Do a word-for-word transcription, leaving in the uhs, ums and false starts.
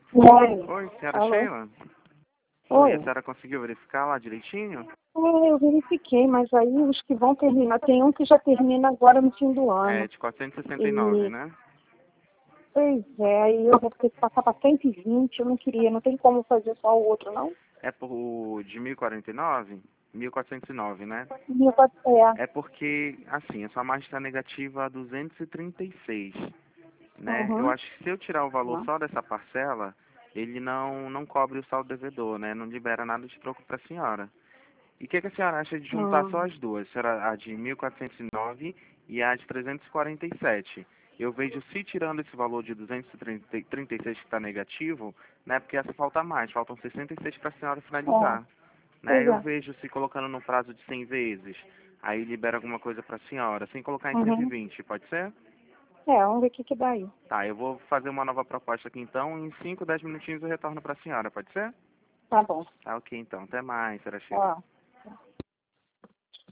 Oi. Oi, senhora Alô? Sheila? Oi. A senhora conseguiu verificar lá direitinho? É, eu verifiquei, mas aí os que vão terminar, tem um que já termina agora no fim do É, ano. de quatrocentos e sessenta e nove, E, né? pois é, aí eu vou ter que passar para cento e vinte, eu não queria, não tem como fazer só o outro, não? É por o de mil e quarenta e nove? mil quatrocentos e nove, né? Minha pode ser. É porque, assim, a sua margem está negativa a duzentos e trinta e seis, né? Eu Uhum. acho que se eu tirar o valor Uhum. só dessa parcela, ele não, não cobre o saldo devedor, né? Não libera nada de troco para a senhora. E o que, que a senhora acha de juntar só Hum. as duas? A senhora, a de mil quatrocentos e nove e a de trezentos e quarenta e sete. Eu vejo se tirando esse valor de duzentos e trinta e seis que está negativo, né? Porque essa falta mais, faltam sessenta e seis para a senhora É, finalizar. Né? pois Eu é. vejo se colocando no prazo de cem vezes, aí libera alguma coisa para a senhora, sem colocar em cento e Uhum. vinte, pode ser? É, vamos ver o que que dá aí. Tá, eu vou fazer uma nova proposta aqui então, em cinco, dez minutinhos eu retorno para a senhora, pode ser? Tá bom. Tá, ok então. Até mais, senhora Sheila. Ó.